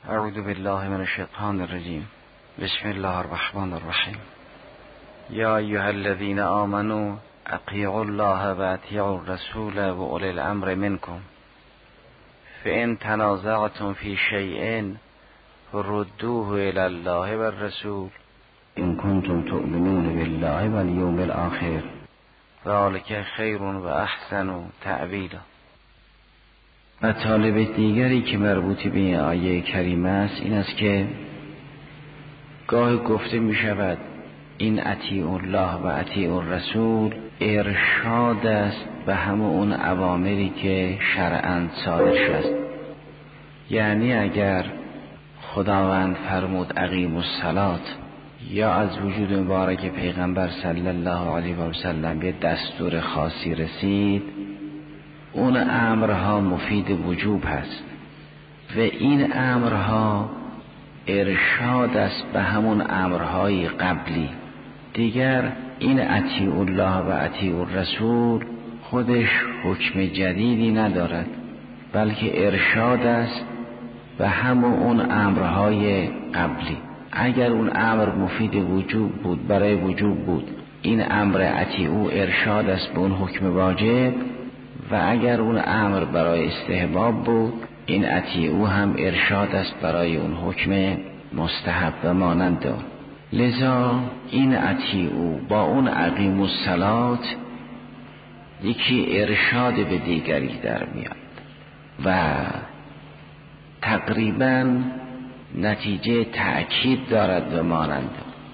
اعوذ بالله من الشیطان الرجیم. بسم الله الرحمن الرحیم. یا ایها الذین آمنوا اطیعوا الله و اطیعوا الرسول و اولی الامر منکم فان تنازعتم فی شیء فردوه الی الله و الرسول ان کنتم تؤمنون بالله و الیوم الاخر ذلک خیر و احسن تأویلا. مطالب دیگری که مربوط به این آیه کریمه است این است که گاه گفته می شود این اطیع الله و اطیع الرسول ارشاد است به همه اون اوامری که شرعاً صادر شد. یعنی اگر خداوند فرمود اقیموا الصلاة یا از وجود مبارک پیغمبر صلی الله علیه و سلم یه دستور خاصی رسید، اون امرها مفید وجوب هست و این امرها ارشاد است به همون امرهای قبلی. دیگر این اطیع الله و اطیع الرسول خودش حکم جدیدی ندارد، بلکه ارشاد است به همون اون امرهای قبلی. اگر اون امر مفید وجوب بود، برای وجوب بود، این امر اطیعو ارشاد است به اون حکم واجب، و اگر اون امر برای استحباب بود، این اطیعو هم ارشاد است برای اون حکم مستحب و مانند آن. لذا این اطیعو با اون اقیموا الصلاة یکی ارشاد به دیگری در میاد و تقریبا نتیجه تأکید دارد و مانند.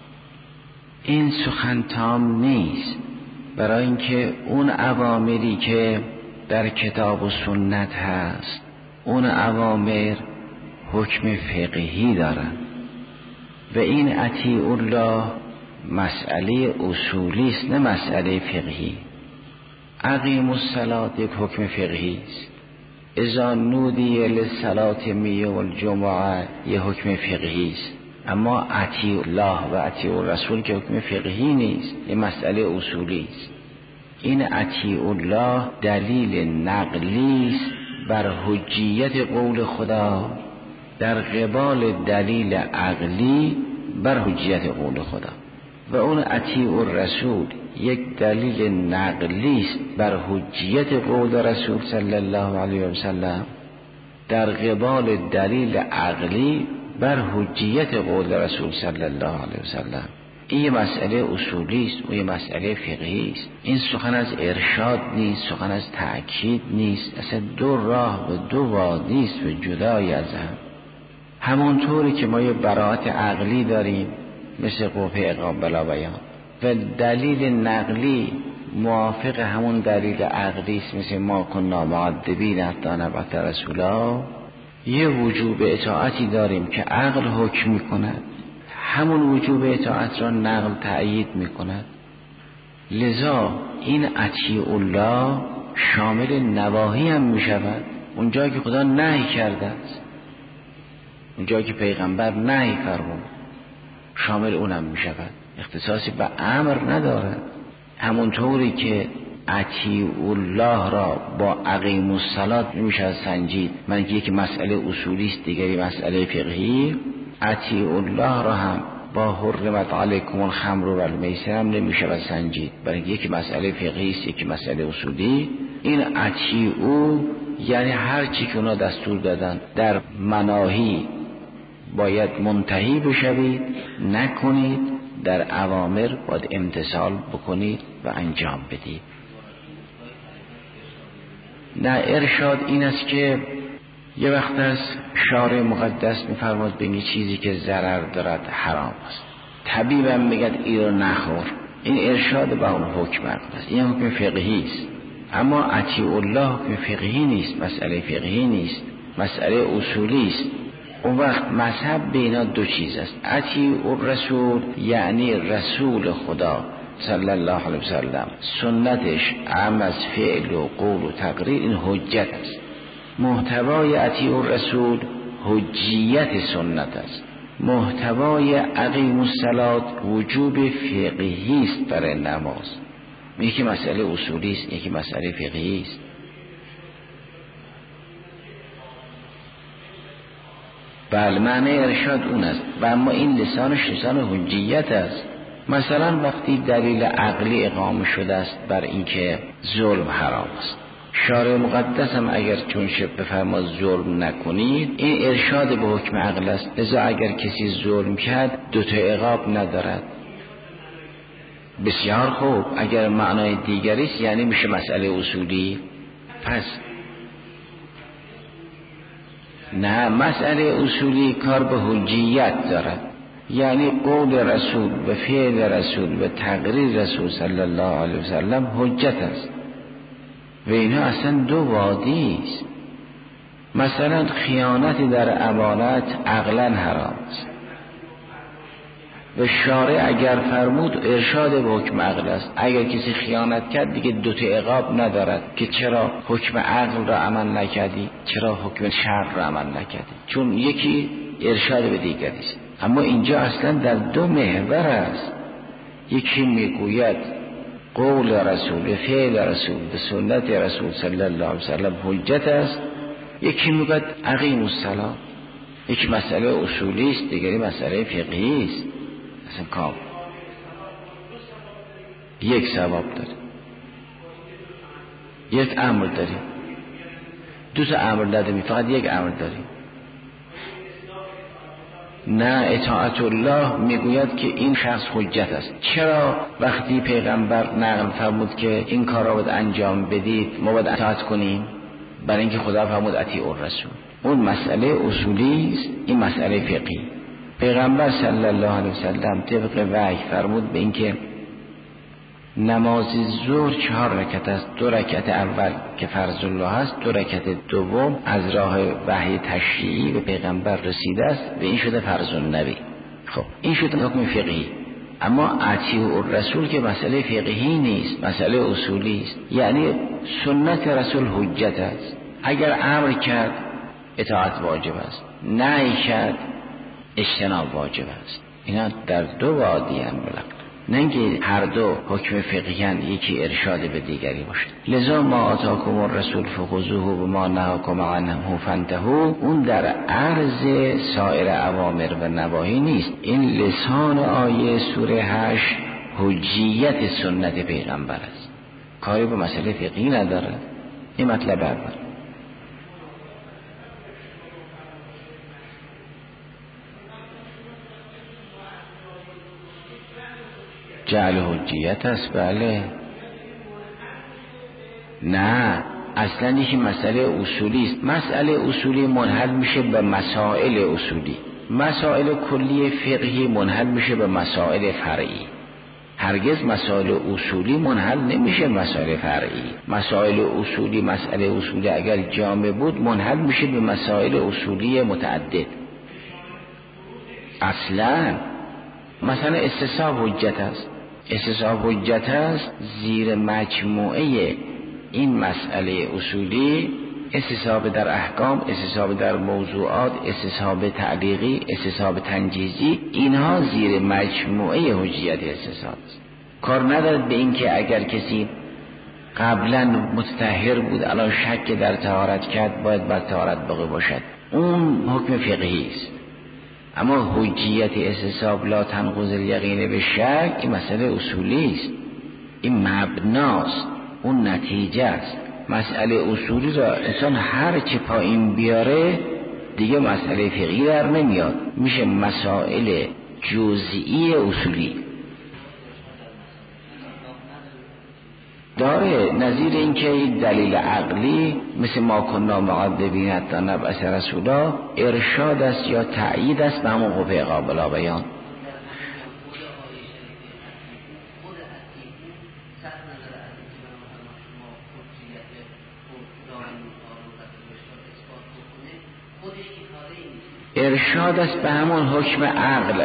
این سخن تام نیست، برای اینکه اون اوامری که در کتاب و سنت هست اون اوامر حکم فقهی دارند و این اطیع الله مسئله اصولی است، نه مسئله فقهی. اقیموا الصلاة یک حکم فقهی است، اذا نودی للصلاة من یوم الجمعه یه حکم فقهی است. اما اطیع الله و اطیع الرسول که حکم فقهی نیست، یه مسئله اصولی است. این اطیع الله دلیل نقلی است بر حجیت قول خدا در قبال دلیل عقلی بر حجیت قول خدا، و اون اطیع الرسول یک دلیل نقلی است بر حجیت قول رسول صلی الله علیه و سلم در قبال دلیل عقلی بر حجیت قول رسول صلی الله علیه و سلم. این مسئله اصولی است و این مسئله فقهی است. این سخن از ارشاد نیست، سخن از تأکید نیست، اصلا دو راه و دو وادی است و جدای از هم. همونطوری که ما یه براءت عقلی داریم مثل قوه اقام بلا بیان و دلیل نقلی موافق همون دلیل عقلی است مثل ما کنا معذبین حتی نبعث رسولا، یه وجوب اطاعتی داریم که عقل حکم میکند، همون وجوب اطاعت را نقل تأیید میکند. لذا این اطیع الله شامل نواهی هم میشود، اونجایی که خدا نهی کرده است، اونجایی که پیغمبر نهی فرمود شامل اونم میشود، اختصاصی به امر ندارد. همونطوری که اطیع الله را با اقیموا الصلاة نمیشه سنجید، من یکی مسئله اصولی است دیگری مسئله فقهی، اطیع الله را هم با حرمت علیکم الخمر و المیسر هم نمیشه سنجید، برای یکی مسئله فقهی است یکی مسئله اصولی. این اطیعوا یعنی هر چی که اونا دستور دادن در مناهی باید منتهی بشوید، نکنید، در اوامر باید امتثال بکنید و انجام بدید. نه، ارشاد این است که یه وقت از شارع مقدس میفرماد به این چیزی که ضرر دارد حرام است، طبیبم میگد این رو نخور، این ارشاد به اون حکم است، این حکم فقهی است. اما اطیع الله حکم فقهی نیست، مسئله فقهی نیست، مسئله اصولی است. اون وقت مذهب بینا دو چیز است، اطیع الرسول یعنی رسول خدا صلی الله علیه وسلم سنتش عام از فعل و قول و تقریر، این حجت است. محتوای اطیع الرسول حجیت سنت است. محتوای اقیموا الصلاة وجوب فقهی است برای نماز، یکی مسئله اصولی است یکی مسئله فقهی است. بله معنی ارشاد اون است و اما این لسانش لسان حجیت است. مثلا وقتی دلیل عقلی اقامه شده است بر اینکه ظلم حرام است، شارع مقدس هم اگر چون بفرماد ظلم نکنید، این ارشاد به حکم عقل است. لذا اگر کسی ظلم کرد 2 تا عقاب ندارد. بسیار خوب، اگر معنای دیگری است یعنی میشه مسئله اصولی. پس نه، مسئله اصولی کار به حجیت دارد، یعنی قول رسول و فعل رسول و تقریر رسول صلی الله علیه وسلم حجت است و اینها اصلا 2 وادی است. مثلا خیانت در امانت عقلا حرام است و شارع اگر فرمود ارشاد به حکم عقل است. اگر کسی خیانت کرد دیگه 2 تا عقاب ندارد که چرا حکم عقل را عمل نکردی، چرا حکم شرع را عمل نکردی، چون یکی ارشاد به دیگری است. اما اینجا اصلا در 2 محور است. یکی میگوید قول رسول، فعل رسول به سنت رسول صلی الله علیه وسلم حجت است، یکی میگوید اقیموا الصلاة. یک مسئله اصولی است، دیگری مسئله فقهی است. اصلا کام یک ثواب داری، یک امر داری، 2 تا امر نداری، فقط یک امر داری. نه، اطاعت الله میگوید که این شخص حجت است. چرا وقتی پیغمبر نقل فرمود که این کار را باید انجام بدید ما باید اطاعت کنیم؟ برای اینکه خدا فرمود اطیعوا الرسول. اون مسئله اصولی است، این مسئله فقهی. پیغمبر صلی الله علیه وسلم طبق وحی فرمود به اینکه نماز ظهر 4 رکعت است. 2 رکعت اول که فرض الله است، 2 رکعت دوم از راه وحی تشریعی به پیغمبر رسیده است و این شده فرض النبی. خب این شده حکم فقهی. اما اطیعوا الرسول که مسئله فقهی نیست، مسئله اصولی است. یعنی سنت رسول حجت است. اگر امر کرد اطاعت واجب است، نهی کرد اجتناب واجب است. اینا در 2 وادی ان ملق، نه اینکه هر 2 حکم فقهی ان یکی ارشاد به دیگری باشد. لذا ما آتاکم الرسول فخذوه و ما نهاکم عنه فانتهوا، اون در عرض سایر اوامر و نواهی نیست. این لسان آیه سوره 8 حجیت سنت پیغمبر است، کاری به مسئله فقهی نداره. این مطلب اول. جعل حجیت است. بله، نه اصلا یکی مسئله اصولی است. مسئله اصولی منحل میشه به مسائل اصولی، مسائل کلی فقهی منحل میشه به مسائل فرعی. هرگز مسائل اصولی منحل نمیشه مسائل فرعی. مسائل اصولی، مسئله اصولی اگر جامع بود منحل میشه به مسائل اصولی متعدد. اصلا مثلا استصحاب حجت است. استصحاب حجت است زیر مجموعه این مسئله اصولی، استصحاب در احکام، استصحاب در موضوعات، استصحاب تعلیقی، استصحاب تنجیزی، اینها زیر مجموعه حجیت استصحاب است. کار ندارد به این که اگر کسی قبلا متطهر بود الان شک در طهارت کرد باید بر طهارت باقی باشد، اون حکم فقهی است. اما حجیت استصحاب لا تنقض الیقین به شک، این مسئله اصولی است، این مبناست، اون نتیجه است. مسئله اصولی را انسان هر چه پایین بیاره دیگه مسئله فقهی در نمیاد، میشه مسائل جزئی اصولی. داره نظیر این که دلیل عقلی مثل ما کنا معذبین حتی نبعث رسولا ارشاد است یا تأیید است به همون قوه قابل بیان. ارشاد است به همون حکم عقل،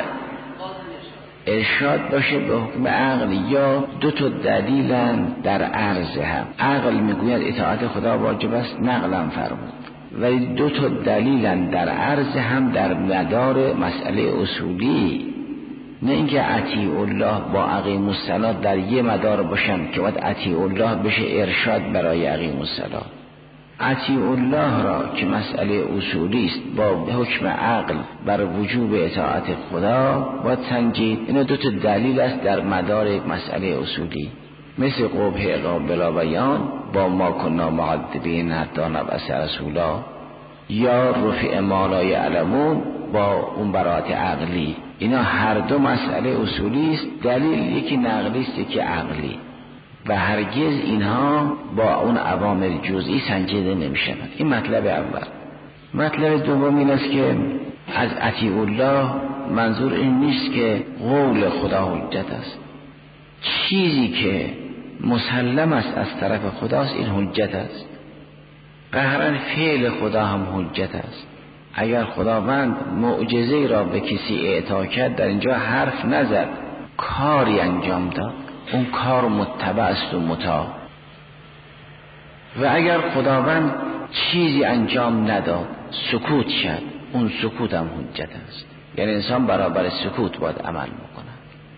ارشاد باشه به حکم عقل یا 2 تا دلیلن در عرض هم. عقل میگوید اطاعت خدا واجب است، نقلم فرمود، ولی 2 تا دلیلن در عرض هم در مدار مسئله اصولی. نه اینکه اطیع الله با اقیموا الصلاة در یه مدار باشن که باید اطیع الله بشه ارشاد برای اقیموا الصلاة. اطیع الله را که مسئله اصولی است با حکم عقل بر وجوب اطاعت خدا باید سنجید. اینا دو تا دلیل است در مدار یک مسئله اصولی، مثل قبح عقاب بلا بیان با ما کنا معذبین حتی نبعث رسولا، یا رفع ما لا یعلمون با اون براءت عقلی. اینا هر دو مسئله اصولی است، دلیل یکی نقلی است یکی عقلی و هرگز اینها با اون اوامر جزئی سنجیده نمی‌شود. این مطلب اول. مطلب دوم این است که از اطیع الله منظور این نیست که قول خدا حجت است. چیزی که مسلم است از طرف خداست این حجت است. قهرن فعل خدا هم حجت است. اگر خداوند معجزه را به کسی اعطا کرد، در اینجا حرف نزد، کاری انجام داد، اون کار متبع است و مطاع. و اگر خداوند چیزی انجام نداد، سکوت شد، اون سکوت هم حجت است. یعنی انسان برابر سکوت باید عمل میکنه.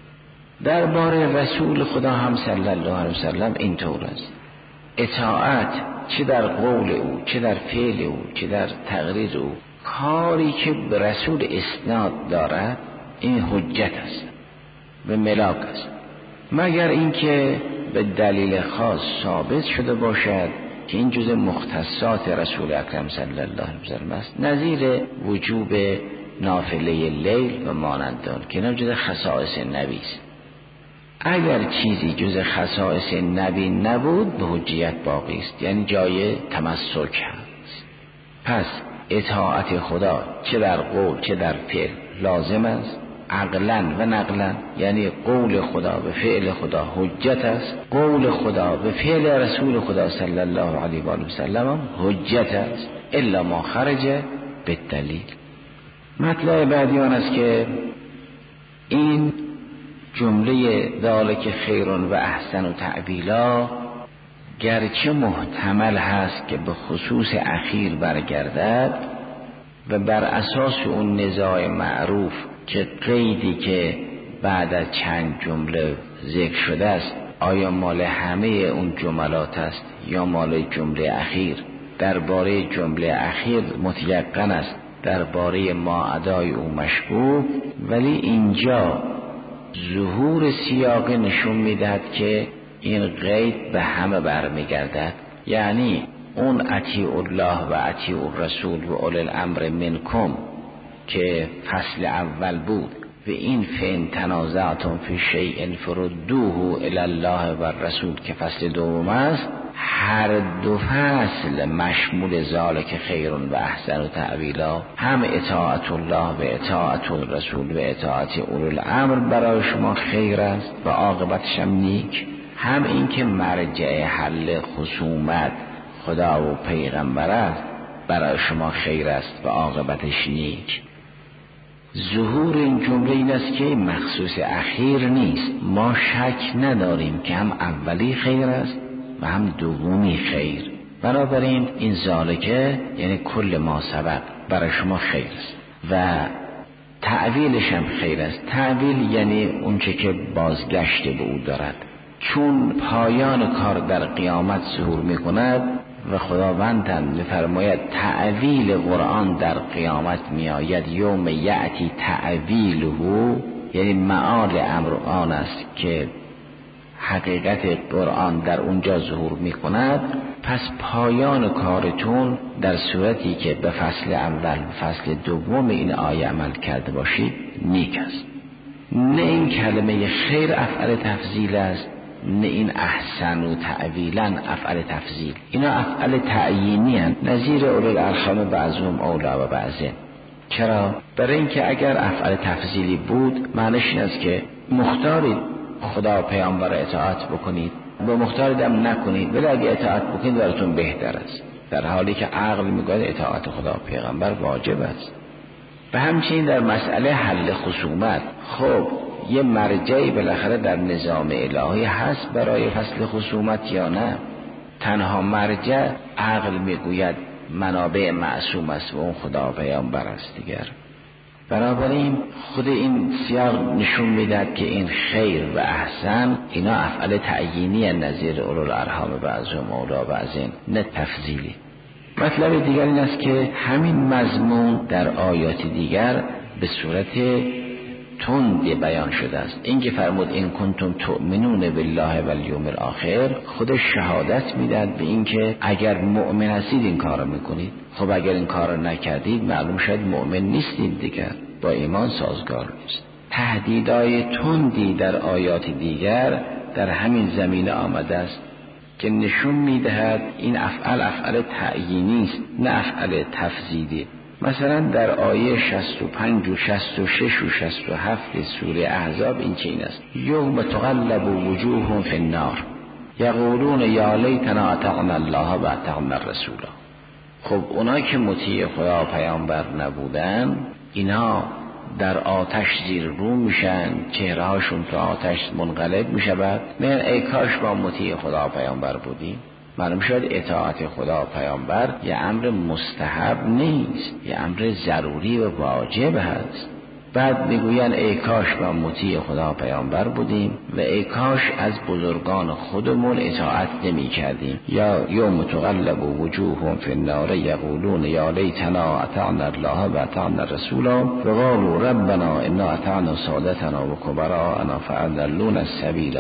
درباره رسول خدا هم صلی الله علیه وسلم اینطور است. اطاعت چه در قول او، چه در فعل او، چه در تقریر او، کاری که به رسول اسناد دارد این حجت است، به ملاک است، مگر اینکه به دلیل خاص ثابت شده باشد که این جزء مختصات رسول اکرم صلی الله علیه وسلم است، نظیر وجوب نافله لیل و مانند آن که جزء خصائص نبی است. اگر چیزی جز خصائص نبی نبود به حجیت باقی است، یعنی جای تمسک هست. پس اطاعت خدا چه در قول چه در فعل لازم است، عقلا و نقلا، یعنی قول خدا به فعل خدا حجت است، قول خدا به فعل رسول خدا صلی الله علیه و سلم حجت است، الا ما خرج بالدلیل. مطلب بعدی آن است که این جمله ذالک خیرون و احسن و تعبیلا گرچه محتمل هست که به خصوص اخیر برگردد و بر اساس اون نزاع معروف که قیدی که بعد از چند جمله ذکر شده است آیا مال همه اون جملات است یا مال جمله اخیر، درباره جمله اخیر متیقن است، درباره ما ادای او مشکوک، ولی اینجا ظهور سیاق نشون میدهد که این قید به همه برمیگردد. یعنی اون اطیع الله و اطیع الرسول و اولي الامر منکم که فصل اول بود و این فین تنازعتم فی شیء فردوه الی الله و الرسول که فصل دوم است، هر دو فصل مشمول ذالک خیرون و احسن و تعبیلا، هم اطاعت الله و اطاعت الرسول و اطاعت اولي الامر برای شما خیر است و عاقبتش هم نیک، هم این که مرجع حل خصومت خدا و پیغمبر است برای شما خیر است و عاقبتش نیک. ظهور این جمله این است که مخصوص اخیر نیست، ما شک نداریم که هم اولی خیر است و هم دومی خیر، بنابراین این ذالکه یعنی کل ما سبق برای شما خیر است و تعویلش هم خیر است. تعویل یعنی اون چه که بازگشت به او دارد، چون پایان کار در قیامت ظهور می کند و خداوند هم می‌فرماید تعویل قرآن در قیامت می آید، یوم یأتی تعویله، یعنی معال امر آن است که حقیقت قرآن در اونجا ظهور می کند. پس پایان کارتون در صورتی که به فصل اول و فصل دوم این آیه عمل کرده باشید نیک است. نه این کلمه خیر افعل تفضیل است، نه این احسن و تعویلا افعل تفضیل، اینا افعل تعیینی هستند، نظیر اولي الارحام بعضهم اولی و بعضین. چرا؟ برای اینکه اگر افعل تفضیلی بود معنیش این است که مختارید خدا و پیامبر اطاعت بکنید و مختارید هم نکنید، ولی اگه اطاعت بکنید براتون بهتر است، در حالی که عقل میگه اطاعت خدا و پیغمبر واجب است. و همچنین در مسئله حل خصومت، خب یه مرجعی بالاخره در نظام الهی هست برای فصل خصومت یا نه؟ تنها مرجع عقل میگوید منابع معصوم است و اون خدا و پیامبر است دیگر. بنابراین خود این سیاق نشون میدهد که این خیر و احسن اینا افعال تعیینی نظیر اولو الارحام بعضهم اولی بعضین، نه تفضیلی. مطلب دیگر این است که همین مضمون در آیات دیگر به صورت تند بیان شده است. این که فرمود این کنتم تؤمنون بالله و الیوم الاخر، خودش شهادت میدهد به این که اگر مؤمن هستید این کار رو میکنید. خب اگر این کار رو نکردید معلوم شد مؤمن نیستید دیگر، با ایمان سازگار نیست. تهدیدهای تندی در آیات دیگر در همین زمینه آمده است که نشون میدهد این افعال تعیینی است نه افعال تفضیلی. مثلا در آیه 65 و 66 و 67 سوره احزاب این چنین است: یوم تقلب وجوههم فی النار یقولون یا لیتنا اطعنا الله و اطعنا الرسول. خب اونایی که مطیع خدا و پیامبر نبودن اینا در آتش زیر رو میشن، چهره هاشون تو آتش منقلب میشود. میگن ای کاش با مطیع خدا و پیامبر بودیم. معلوم شد اطاعت خدا و پیامبر یه امر مستحب نیست، یه امر ضروری و واجب هست. بعد میگوین ای کاش با مطیع خدا و پیامبر بودیم و ای کاش از بزرگان خودمون اطاعت نمی کردیم. یا یوم تقلب وجوههم فی النار یقولون یا لیتنا اطعنا الله و اطعنا الرسول و قالوا ربنا انا اطعنا سادتنا و کبراءنا فاضلونا السبیل.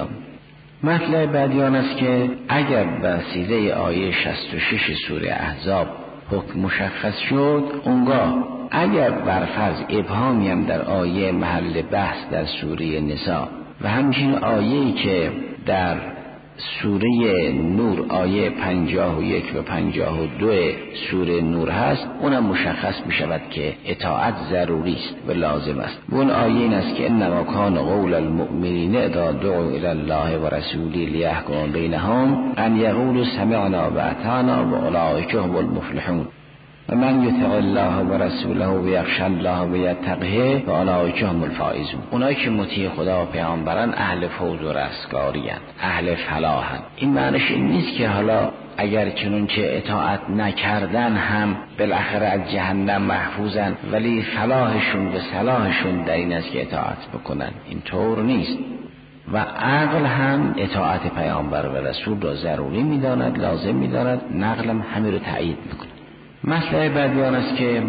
مطلب بعدی آن است که اگر به وسیله آیه 66 سوره احزاب حکم مشخص شد، اونگاه اگر برفرض ابهامی هم در آیه محل بحث در سوره نساء و همچنین آیه‌ای که در سوره نور آیه 51 و 52 سوره نور هست، اونم مشخص می شود که اطاعت ضروری است و لازم است. اون آیه این است که انما کان قول المؤمنین اذا دعوا الی الله و رسوله لیحکم بینهم ان یقولوا سمعنا و اطعنا و اولئک هم المفلحون و من یطع الله و رسوله و یخشی الله و یتقه و اولئک هم الفائزون. اونایی که مطیع خدا و پیامبران اهل فوز و رستگاری اند، اهل فلاحند. این معنیش این نیست که حالا اگر چنانچه اطاعت نکردن هم بالاخره از جهنم محفوظن، ولی فلاحشون و صلاحشون در این است که اطاعت بکنن. این طور نیست. و عقل هم اطاعت پیامبر و رسول را ضروری می‌داند، لازم می‌داند. نقلم همین رو تایید می‌کنه. مسئله بعدی آن است که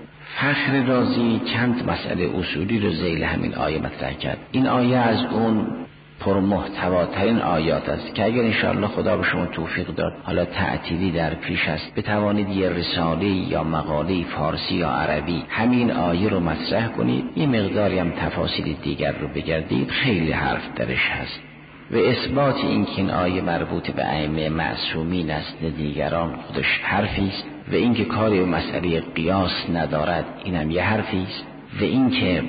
فخر رازی چند مسئله اصولی رو ذیل همین آیه مطرح کرد. این آیه از اون پرمحتواترین آیات است که اگر انشاءالله خدا به شما توفیق داد، حالا تعطیلی در پیش است، بتوانید یه رساله یا مقاله فارسی یا عربی همین آیه رو مطرح کنید، یه مقداری هم تفاصیل دیگر رو بگردید، خیلی حرف درش هست. و اثبات این که این آیه مربوط به ائمه معصومین است دیگران خودش حرفی است. و این که کاری به مسئله قیاس ندارد اینم یه حرفی است. و این که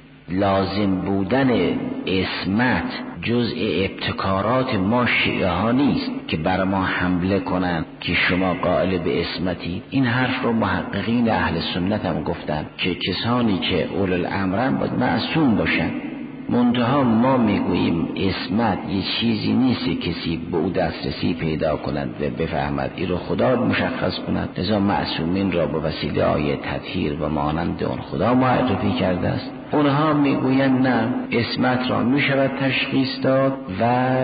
لازم بودن عصمت جزء ابتکارات ما شیعه ها نیست که بر ما حمله کنند که شما قائل به عصمتی. این حرف رو محققین اهل سنت هم گفتن که کسانی که اولو الامرن باید معصوم باشن. منتها ما میگوییم عصمت یه چیزی نیست کسی به او دسترسی پیدا کند و بفهمد، این رو خدا مشخص کند. لذا معصومین را به وسیله آیه تطهیر و مانند اون خدا معرفی کرده است. اونها میگویند نه، عصمت را میشود تشخیص داد و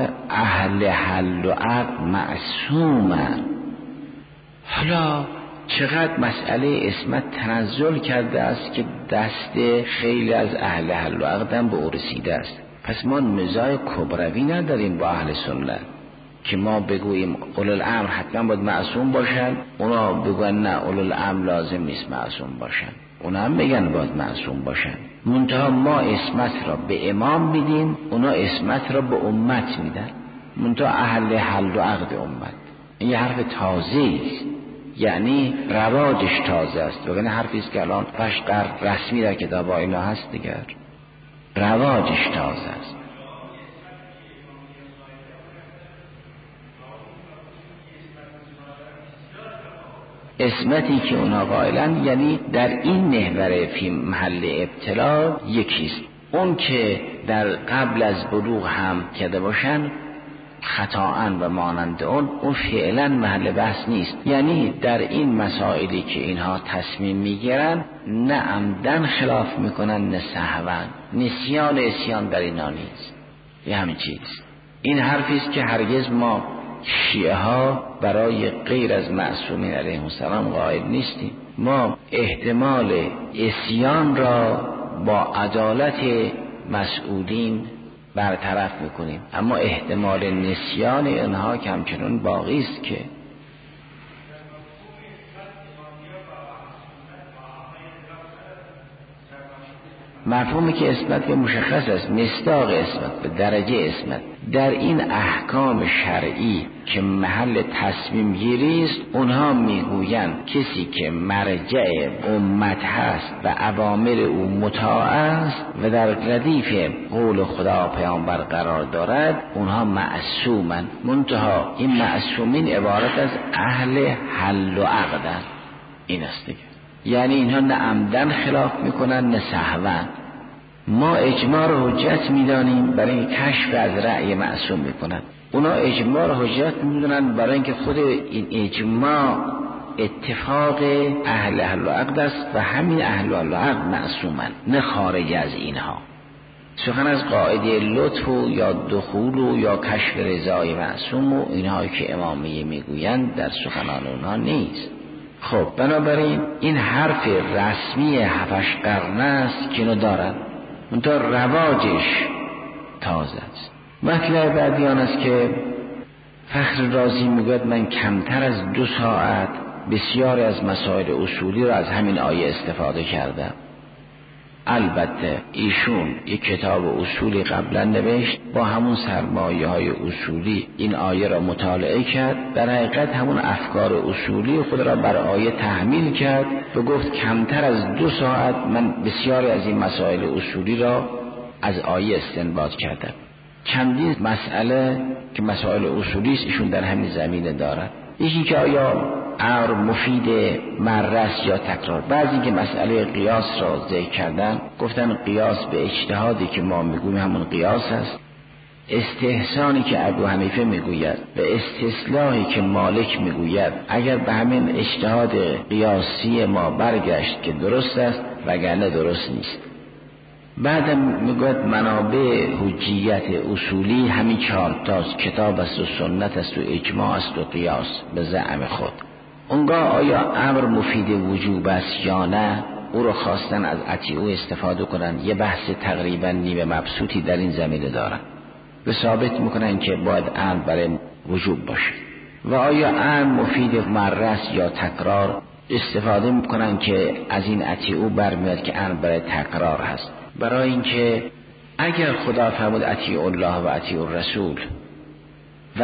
اهل حل و عقد معصومند. حالا چقدر مسئله عصمت تنزل کرده است که دست خیلی از اهل حل و عقدم به او رسیده است. پس ما نزاع کبروی نداریم با اهل سنت که ما بگوییم اولو الامر حتما باید معصوم باشن، اونا بگوین نه اولو الامر لازم نیست معصوم باشن، اونا هم بگن باید معصوم باشن. منتها ما عصمت را به امام میدیم، اونا عصمت را به امت میدن. منتها اهل حل و عقد امت. این یه حرف تازه است، یعنی رواجش تازه است. وگرنه حرفی است که الان قرن رسمی در کتاب اینا هست دیگر. رواجش تازه است. عصمتی که اونا قائلن یعنی در این محور فی محل ابتلا یکیست. اون که در قبل از بلوغ هم کرده باشن خطاً و مانند اون فعلا محل بحث نیست. یعنی در این مسائلی که اینها تصمیم میگیرن نه عمدن خلاف میکنن نه سهواً. نسیان اسیان در اینا نیست. یه همین چیز. این حرفی است که هرگز ما شیعه ها برای غیر از معصومین علیهم السلام قائل نیستیم. ما احتمال عصیان را با عدالت مسئولین برطرف میکنیم، اما احتمال نسیان اینها که همچنان باقی است. که مفهومی که اسمت که مشخص است، مصداق اسمت به درجه اسمت در این احکام شرعی که محل تصمیم گیری است، اونها میگویند کسی که مرجع امت هست و اوامر او مطاع است و در ردیف قول خدا پیامبر قرار دارد، اونها معصومن. منتها این معصومین عبارت از اهل حل و عقدن. این است دیگه، یعنی اینها نه عمدن خلاف میکنن نه سهوا. ما اجماع رو حجت میدانیم برای این کشف از رأی معصوم میکنن، اونا اجماع رو حجت میدونن برای اینکه خود این اجماع اتفاق اهل و عقد است و همین اهل و عقد معصومن، نه خارج از اینها. سخن از قاعده لطف و یا دخول و یا کشف رضای معصوم و اینها که امامیه میگویند در سخنان اونها نیست. خب بنابراین این حرف رسمی 7 قرن است که اینو دارن، منتها رواجش تازه است. مطلب بعدی آن است که فخر رازی میگوید من کمتر از 2 ساعت بسیاری از مسائل اصولی را از همین آیه استفاده کردم. البته ایشون یک کتاب اصولی قبلا نوشت، با همون سرمایه های اصولی این آیه را مطالعه کرد، در حقیقت همون افکار اصولی خود را بر آیه تحمیل کرد و گفت کمتر از 2 ساعت من بسیاری از این مسائل اصولی را از آیه استنباط کردم. چندین مسئله که مسائل اصولی است ایشون در همین زمینه دارد. یکی که آیا امر مفید مررس یا تکرار. بعضی که مسئله قیاس را ذکر کردن، گفتن قیاس به اجتهادی که ما میگویم همون قیاس است. استحسانی که ابو حنیفه میگوید و استصلاحی که مالک میگوید اگر به همین اجتهاد قیاسی ما برگشت که درست است، وگرنه درست نیست. بعدم میگوید منابع حجیت اصولی همین 4 تاست، کتاب است و سنت است و اجماع است و قیاس به زعم خود. اونگاه آیا امر مفید وجوب است یا نه، او رو خواستن از اطیعو استفاده کنن. یه بحث تقریبا نیمه مبسوطی در این زمینه دارن و ثابت میکنن که باید امر برای وجوب باشه. و آیا امر مفید مررس یا تکرار، استفاده میکنن که از این اطیعو برمیاد که امر برای تکرار هست. برای اینکه اگر خدا فرمود اطیعوا الله و اطیعوا الرسول و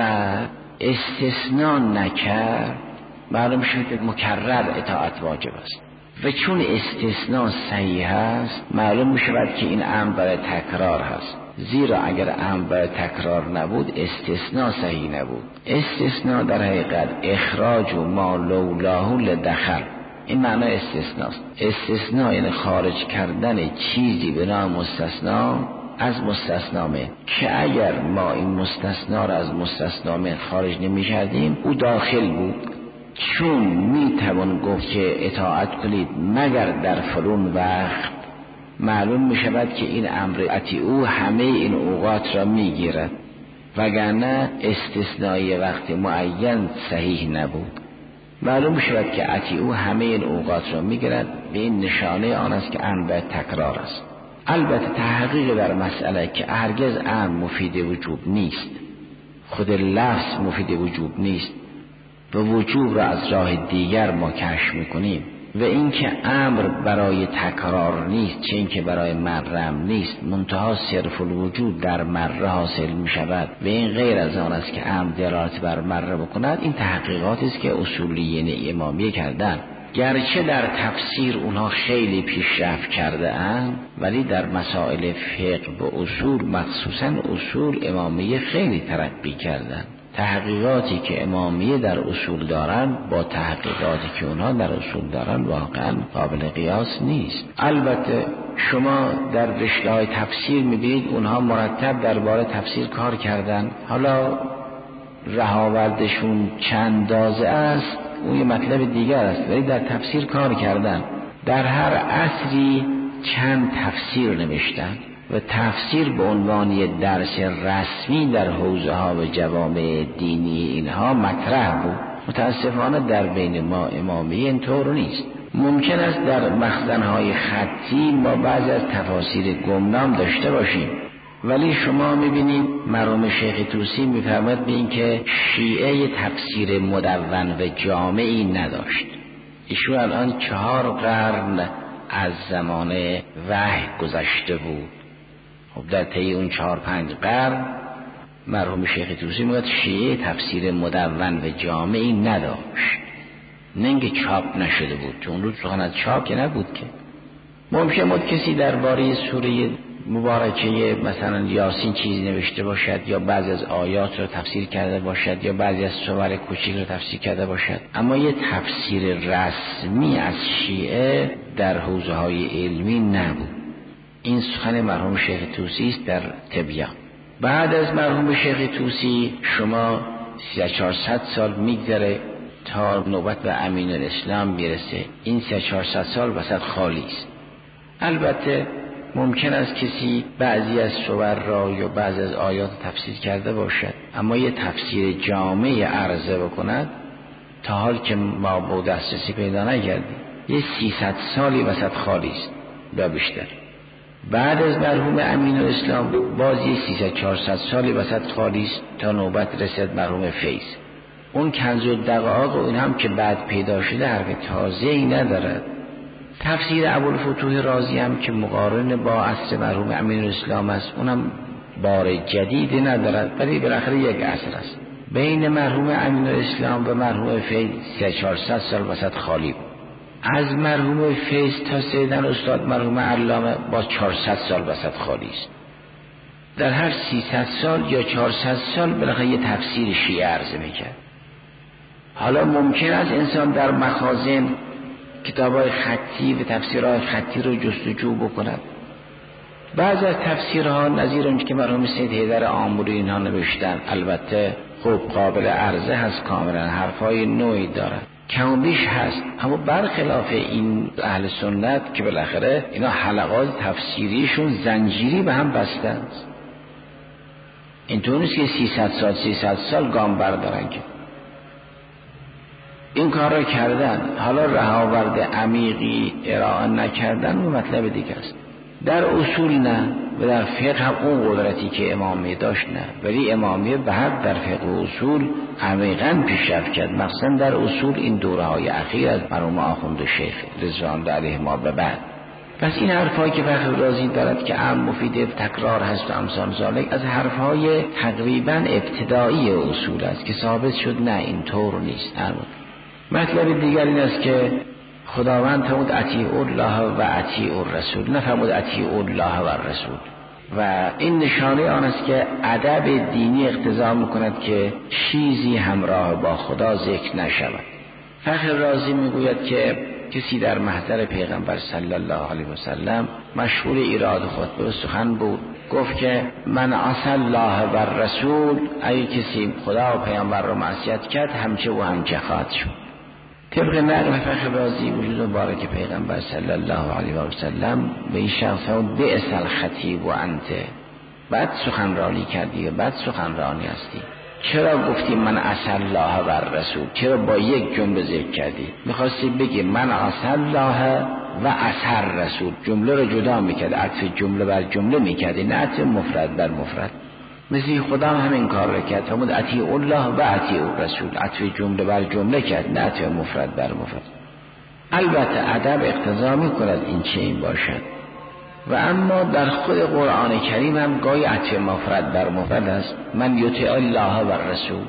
استثناء نکرد، معلوم شد که مکرر اطاعت واجب است. و چون استثناء صحیح است، معلوم می شود که این امر برای تکرار هست. زیرا اگر امر برای تکرار نبود، استثناء صحیح نبود. استثناء در حقیقت اخراج و ما لولاه لدخل، این معنی استثناء است. استثناء یعنی خارج کردن چیزی به نام مستثنا از مستثنامه، که اگر ما این مستثنا را از مستثنامه خارج نمی کردیم او داخل بود. چون می توان گفت که اطاعت کنید مگر در فلان وقت، معلوم می شود که این امر اطیعو همه این اوقات را می گیرد، وگرنه استثنایی وقت معین صحیح نبود. معلوم می شود که اطیعو همه این اوقات را می گیرد. به این نشانه آن است که امر تکرار است. البته تحقیق در مسئله که هرگز امر مفید وجوب نیست، خود لفظ مفید وجوب نیست و وجوب را از راه دیگر ما کشف میکنیم، و اینکه امر برای تکرار نیست، چه اینکه برای مرم نیست، منتها صرف الوجود در مره حاصل می شود و این غیر از آن است که امر دلالت بر مره بکند. این تحقیقاتی است که اصولیین امامیه کردن. گرچه در تفسیر اونها خیلی پیشرفت کرده اند، ولی در مسائل فقه و اصول، مخصوصا اصول، امامیه خیلی ترقی کردن. تحقیقاتی که امامیه در اصول دارن با تحقیقاتی که اونها در اصول دارن واقعا قابل قیاس نیست. البته شما در رشته‌های تفسیر می‌بینید اونها مرتب درباره تفسیر کار کردن. حالا رهاوردشون چند دازه است اون یه مطلب دیگر است، ولی در تفسیر کار کردن. در هر عصری چند تفسیر نوشتن. و تفسیر به عنوان یه درس رسمی در حوزه ها و جوامع دینی اینها مطرح بود. متاسفانه در بین ما امامیه اینطور نیست. ممکن است در مخزن‌های خطی ما بعضی از تفاسیر گمنام داشته باشیم، ولی شما می‌بینید مرحوم شیخ طوسی می‌فرماید به این که شیعه تفسیر مدون و جامعی نداشت. ایشون الان 4 قرن از زمان وحی گذشته بود. خب در طی اون 4-5 قرن مرحوم شیخ طوسی میگه شیعه تفسیر مدون و جامعی نداشت. نه اینکه چاپ نشده بود، چون اون روز سخن از چاپ که نبود که. ممکن بود کسی درباره سوره مبارکه مثلا یاسین چیزی نوشته باشد، یا بعضی از آیات رو تفسیر کرده باشد، یا بعضی از سور کوچیک رو تفسیر کرده باشد، اما یه تفسیر رسمی از شیعه در حوزه های علمی نبود. این سخن مرحوم شیخ طوسی است در تبیان. بعد از مرحوم شیخ طوسی شما 300-400 سال میگذره تا نوبت به امین الاسلام میرسه. این 300-400 سال وسط خالی است. البته ممکن است کسی بعضی از سور را یا بعضی از آیات تفسیر کرده باشد، اما یه تفسیر جامع عرضه بکند تا حال که ما با دسترسی پیدا نکردیم. یه 300 سالی وسط خالی است یا بیشتر. بعد از مرحوم امین الاسلام بازی 300-400 سالی وسط خالی است تا نوبت رسد مرحوم فیض. اون کنز الدقایق و این هم که بعد پیدا شده حرف تازه‌ای ندارد. تفسیر ابوالفتوح رازی هم که مقارن با عصر مرحوم امین الاسلام است، اونم بار جدیدی ندارد، ولی بالاخره یک عصر است. بین مرحوم امین الاسلام و مرحوم فیض 300-400 سال وسط خالی بود. از مرحوم فیض تا سیدن استاد مرحوم علامه با 400 سال وسط خالی است. در هر 300 سال یا 400 سال بالاخره یه تفسیر شیعه عرضه میکرد. حالا ممکن است انسان در مخازن کتاب‌های خطی و تفسیرهای خطی رو جستجو بکند. بعضی از تفسیرها نظیر اون که مرحوم سید حیدر آموری اینها نوشتن البته خوب قابل عرضه هست، کاملا حرفای نوعی دارن، کم و بیش هست، اما برخلاف این اهل سنت که بالاخره اینا حلقات تفسیریشون زنجیری به هم بستند. اینطور نیست که 300 سال گام بردارن که این کار را کردن. حالا رهاورد عمیقی ارائه نکردن و مطلب دیگه است. در اصول نه و در فقه هم اون قدرتی که امامیه داشت نه، ولی امامیه به حق در فقه و اصول عمیقاً پیشرفت کرد، مخصوصا در اصول این دوره های اخیر از مرحوم آخوند شیخ رضوان الله علیه ما به بعد. پس این حرفایی که فخر رازی دارد که عام مفید تکرار هست و امثال ذالک از حرفهای تقریباً ابتدایی اصول است که ثابت شد نه اینطور نیست. مطلب دیگر این است که خداوند فرمود اطیعوا الله و اطیعوا الرسول، نه فرمود اطیعوا الله و الرسول. و این نشانه آن است که ادب دینی اقتضا میکند که چیزی همراه با خدا ذکر نشود. فخر رازی میگوید که کسی در محضر پیغمبر صلی الله علیه و سلم مشهور ایراد خطبه سخن بود، گفت که من عصی الله و الرسول، اگه کسی خدا و پیامبر را معصیت کرد همچه و همچه خواهد شد. طبق نقل فخر رازی وجود مبارک پیغمبر صلی الله علیه و سلم به این شخص فرمود بئس الخطیب و انت، بعد سخنرانی کردی و بعد سخنرانی هستی. چرا گفتی من عصی الله و الرسول؟ چرا با یک جمله ذکر کردی؟ میخواستی بگی من عصی الله و عصی الرسول، جمله رو جدا میکرد، عطف جمله بر جمله میکردی، نه عطف مفرد بر مفرد. مثل خدا هم همین کار رو کرد، فرمود اطیعوا الله و اطیعوا الرسول، عطف جمله بر جمله کرد، نه عطف مفرد بر مفرد. البته ادب اقتضا میکند این چنین باشد، و اما در خود قرآن کریم هم گاهی عطف مفرد بر مفرد است. من یطیع الله و الرسول،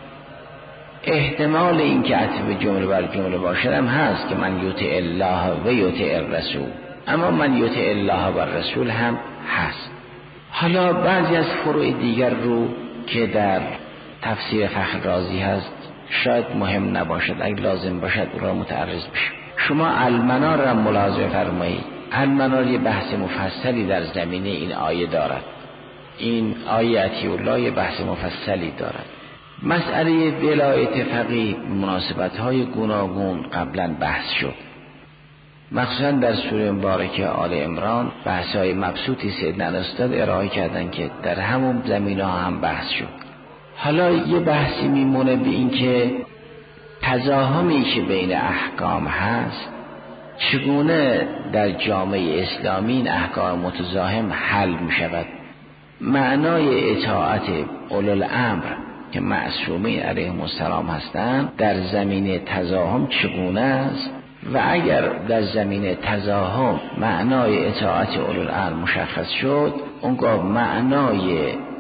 احتمال این که عطف جمله بر جمله باشد هم هست که من یطیع الله و یطیع الرسول، اما من یطیع الله و الرسول هم هست. حالا بعضی از فروع دیگر رو که در تفسیر فخر رازی هست شاید مهم نباشد، اگه لازم باشد او را متعرض بشیم. شما المنار را ملاحظه فرمایید. المنار یه بحث مفصلی در زمینه این آیه دارد. این آیه اطیعوا الله یه بحث مفصلی دارد. مسئله ولایت فقیه مناسبت‌های گوناگون قبلا بحث شد. مخصوصا در سوره مبارکه آل عمران بحث‌های مبسوطی سیدنا استاد ارائه کردن که در همون زمینه‌ها هم بحث شد. حالا یه بحثی میمونه به این که تزاحمی که بین احکام هست چگونه در جامعه اسلامی این احکام متزاحم حل می شود. معنای اطاعت اولوالامر که معصومین علیهم السلام هستند در زمینه تزاحم چگونه است و اگر در زمینه تزاحم معنای اطاعت اولوالامر مشخص شد، اونگاه معنای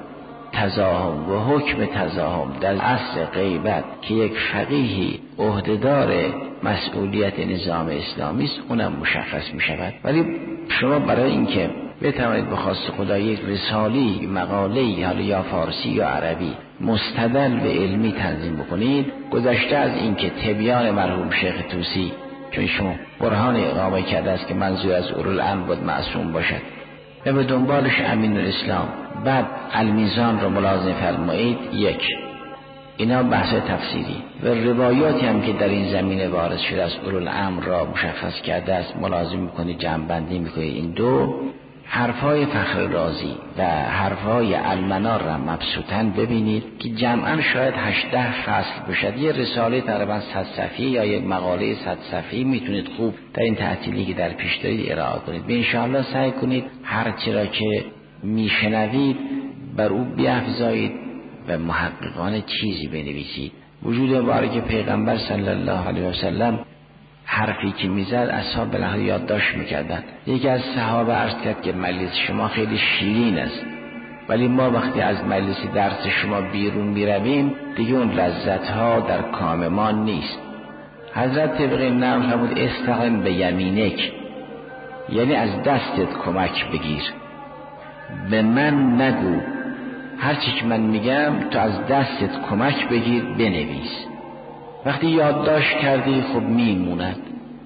تزاحم و حکم تزاحم در عصر غیبت که یک فقیهی عهدهدار مسئولیت نظام اسلامی است اونم مشخص می شود. ولی شما برای اینکه بتوانید به خواست خدا یک رسالی مقاله‌ای حالا یا فارسی یا عربی مستدل به علمی تنظیم بکنید، گذشته از اینکه تبیان مرحوم شیخ طوسی چون شما برهان اقامه کرده است که منظور از اولوالامر بود معصوم باشد و به دنبالش امین الاسلام، بعد المیزان رو ملازم فرمایید، یک اینا بحث تفسیری و روایاتی هم که در این زمینه وارد شده است اولوالامر را مشخص کرده است ملازم میکنید، جمع بندی میکنید. این دو حرفای فخر رازی و حرفای المنار را مبسوطاً ببینید که جمعاً شاید 18 فصل بشد، یه رساله تقریباً 100 صفحه‌ای یا یک مقاله 100 صفحه‌ای میتونید خوب در این تعطیلی که در پیش دارید ارائه کنید. به انشاءالله سعی کنید هر چی را که میشنوید بر او بیافزایید و محققانه چیزی بنویسید. وجود مبارک پیغمبر صلی الله علیه و سلم حرفی که میزد اصحاب بالاخره یادداشت میکردن. یکی از صحابه عرض کرد که مجلس شما خیلی شیرین است، ولی ما وقتی از مجلس درس شما بیرون میرویم دیگه اون لذت ها در کام ما نیست. حضرت طبق نرم فرمود استقم به یمینک، یعنی از دستت کمک بگیر، به من نگو، هرچی که من میگم تو از دستت کمک بگیر بنویس. وقتی یادداشت کردی خب میموند.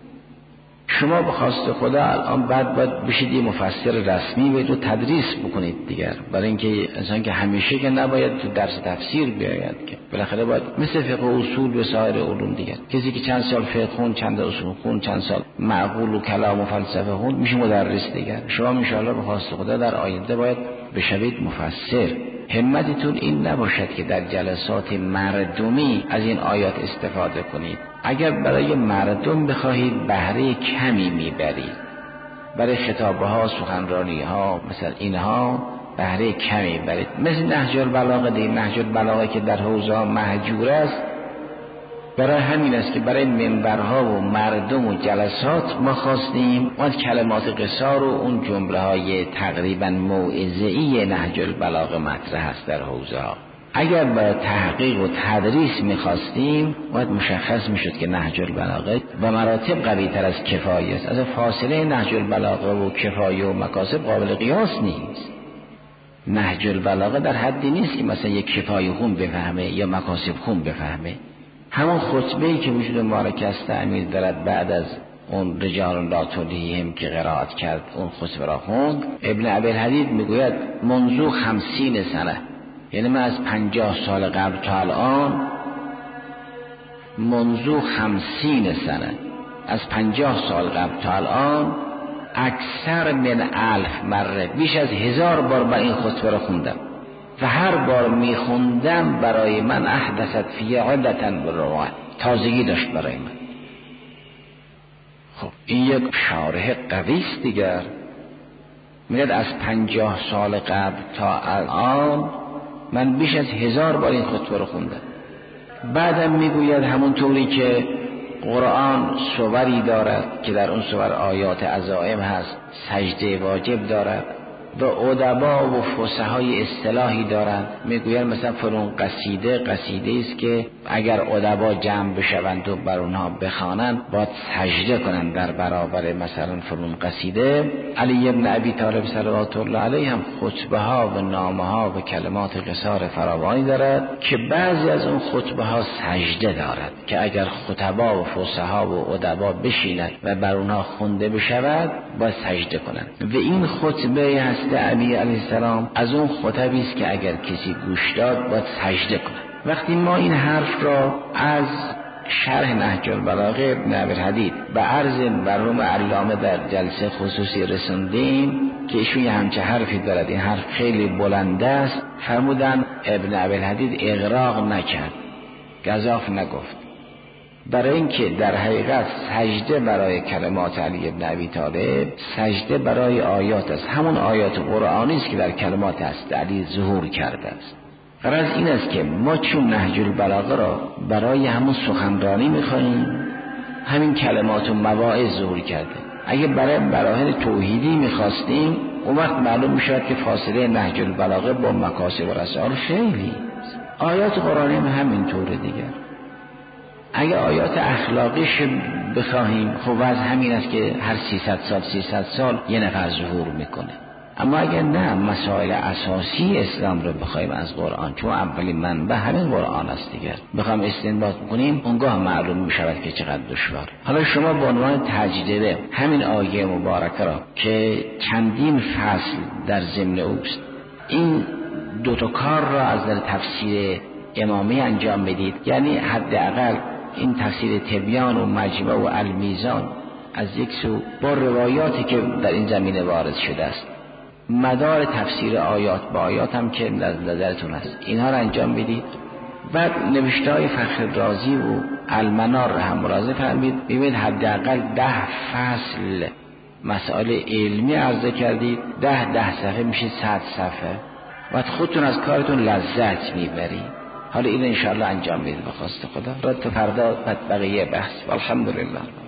شما به خواست خدا الان باید بشید یه مفسر رسمی و تدریس بکنید دیگر، برای اینکه انسان که همیشه که نباید تو درس تفسیر بیاید، که بالاخره باید مثل فقه و اصول و سایر علوم دیگر، کسی که چند سال فقه خون، چند اصول خون، چند سال معقول و کلام و فلسفه خون میشه مدرس دیگر. شما ان شاء الله به خواست خدا در آینده باید بشوید مفسر. همتتون این نباشد که در جلسات مردمی از این آیات استفاده کنید. اگر برای مردم بخواهید بهره کمی میبرید، برای خطابه ها، سخنرانی ها، مثلا اینها بهره کمی برید. مثل نهج البلاغه دیگه، نهج البلاغه که در حوزه ها مهجور است، برای همین است که برای منبرها و مردم و جلسات ما خواستیم اون کلمات قصار و اون جمله های تقریبا موعظه‌ای نهج البلاغه مطرح است در حوزه ها. اگر برای تحقیق و تدریس میخواستیم باید مشخص میشد که نهج البلاغه و مراتب قوی تر از کفایه است. از فاصله نهج البلاغه و کفایه و مکاسب قابل قیاس نیست. نهج البلاغه در حدی نیست که مثلا یک کفایه خون بفهمه یا مکاسب خون بفهمه. همون خطبه‌ای که وجود مبارک است امیر دارد بعد از اون رجال لا تلهیهم که قرائت کرد اون خطبه را خوند، ابن ابی‌الحدید میگوید منذ 50 سنه، یعنی من از 50 سال قبل تا الان، منذ 50 سنه، از 50 سال قبل تا الان اکثر من 1000 مره، بیش از 1000 بار من این خطبه را خوندم و هر بار میخوندم برای من احدثت فی عدتا بالروعه، تازگی داشت برای من. خب این یک شارح قوی است دیگر. میگه از 50 سال قبل تا الان من بیش از 1000 بار این خطبه رو خوندم. بعدم میگوید همونطوری که قرآن سوری دارد که در اون سور آیات عزائم هست، سجده واجب دارد و ادبا و فصحای اصطلاحی دارند. میگوین مثلا فلان قصیده است که اگر ادبا جمع بشوند و بر اونها بخوانند باید سجده کنند در برابر مثلا فلان قصیده. علی ابن ابی طالب صلوات الله علیه هم خطبه ها و نامه ها و کلمات قصار فراوانی دارد که بعضی از اون خطبه ها سجده دارد که اگر خطبا و فصحا و ادبا بشینند و بر اونها خونده بشود باید سجده کنند. و این خطبه هست علی علیه السلام از اون خطبی است که اگر کسی گوش داد باید سجده کنه. وقتی ما این حرف را از شرح نهج البلاغه ابن ابی‌الحدید به عرض مرحوم علامه در جلسه خصوصی رسوندیم که ایشون یه همچه حرفی دارد، این حرف خیلی بلند است. فرمودن ابن ابی‌الحدید اغراق نکرد، گزاف نگفت، برای اینکه در حقیقت سجده برای کلمات علی ابن ابی طالب سجده برای آیات است، همون آیات قرآنی است که در کلمات است علی ظهور کرده است. غرض این است که ما چون نهج البلاغه را برای همون سخنرانی می‌خوایم، همین کلمات و مواعظ ظهور کرده. اگه برای براهین توحیدی می‌خواستیم، اون وقت معلوم می‌شود که فاصله نهج البلاغه با مکاسب و رسائل خیلی است. آیات قرآنی هم همینطوره دیگر. اگه آیات اخلاقیش بخواهیم، خب وضع همین است که هر 300 سال یه نفر ظهور میکنه. اما اگر نه، مسائل اساسی اسلام رو بخوایم از قرآن، چون اولین منبع همین قرآن است دیگر، بخوایم استنباط کنیم، اونگاه معلوم میشود که چقدر دشوار. حالا شما به عنوان تجربه همین آیه مبارکه را که چندین فصل در ضمن اوست، این دو تا کار را از در تفسیر امامی انجام بدید، یعنی حداقل این تفسیر تبیان و مجمع و المیزان از یک سو با روایاتی که در این زمینه وارد شده است، مدار تفسیر آیات با آیات هم که نظرتون هست، اینها را انجام بدید. بعد نوشته‌های فخر رازی و المنار را هم مراجعه فرمایید، ببینید حداقل 10 فصل مسائل علمی عرضه کردید، 10 صفحه میشه 100 صفحه، و خودتون از کارتون لذت میبرید. حالا این انشاءالله انجام بدید به خواست خدا. تا فردا بقیه بحث. والحمدلله.